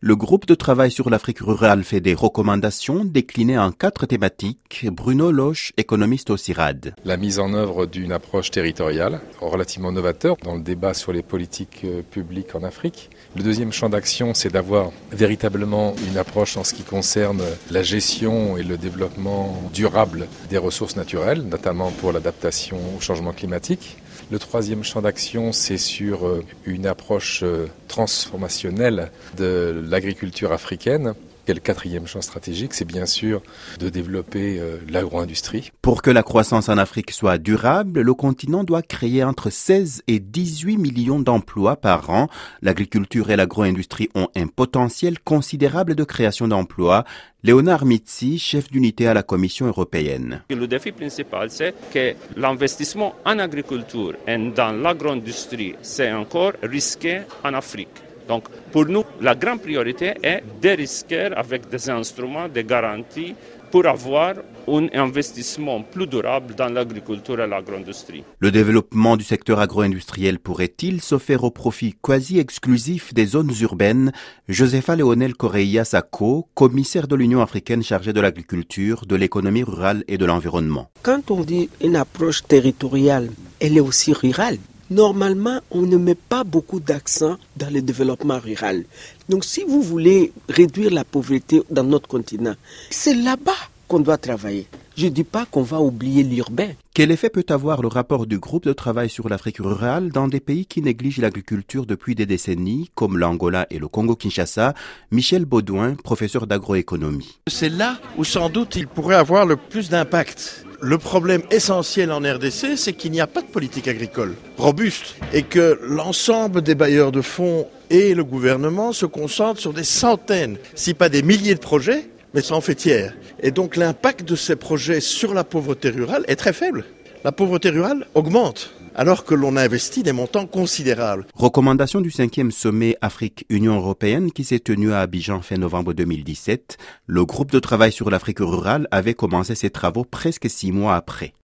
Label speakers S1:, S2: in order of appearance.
S1: Le groupe de travail sur l'Afrique rurale fait des recommandations déclinées en 4 thématiques. Bruno Loche, économiste au CIRAD.
S2: La mise en œuvre d'une approche territoriale relativement novateur dans le débat sur les politiques publiques en Afrique. Le deuxième champ d'action, c'est d'avoir véritablement une approche en ce qui concerne la gestion et le développement durable des ressources naturelles, notamment pour l'adaptation au changement climatique. Le troisième champ d'action, c'est sur une approche transformationnelle de l'agriculture africaine. Et le quatrième champ stratégique, c'est bien sûr de développer l'agro-industrie.
S1: Pour que la croissance en Afrique soit durable, le continent doit créer entre 16 et 18 millions d'emplois par an. L'agriculture et l'agro-industrie ont un potentiel considérable de création d'emplois. Léonard Mitsi, chef d'unité à la Commission européenne.
S3: Le défi principal, c'est que l'investissement en agriculture et dans l'agro-industrie, c'est encore risqué en Afrique. Donc, pour nous, la grande priorité est de risquer avec des instruments de garantie pour avoir un investissement plus durable dans l'agriculture et l'agro-industrie.
S1: Le développement du secteur agro-industriel pourrait-il se faire au profit quasi exclusif des zones urbaines? Josefa Léonel Correia Sacco, commissaire de l'Union africaine chargée de l'agriculture, de l'économie rurale et de l'environnement.
S4: Quand on dit une approche territoriale, elle est aussi rurale. Normalement, on ne met pas beaucoup d'accent dans le développement rural. Donc si vous voulez réduire la pauvreté dans notre continent, c'est là-bas qu'on doit travailler. Je ne dis pas qu'on va oublier l'urbain.
S1: Quel effet peut avoir le rapport du groupe de travail sur l'Afrique rurale dans des pays qui négligent l'agriculture depuis des décennies, comme l'Angola et le Congo-Kinshasa? Michel Baudouin, professeur d'agroéconomie.
S5: C'est là où sans doute il pourrait avoir le plus d'impact. Le problème essentiel en RDC, c'est qu'il n'y a pas de politique agricole robuste et que l'ensemble des bailleurs de fonds et le gouvernement se concentrent sur des centaines, si pas des milliers de projets, mais ça en fait tiers. Et donc l'impact de ces projets sur la pauvreté rurale est très faible. La pauvreté rurale augmente, alors que l'on investit des montants considérables.
S1: Recommandation du 5e sommet Afrique-Union européenne qui s'est tenu à Abidjan fin novembre 2017. Le groupe de travail sur l'Afrique rurale avait commencé ses travaux presque 6 mois après.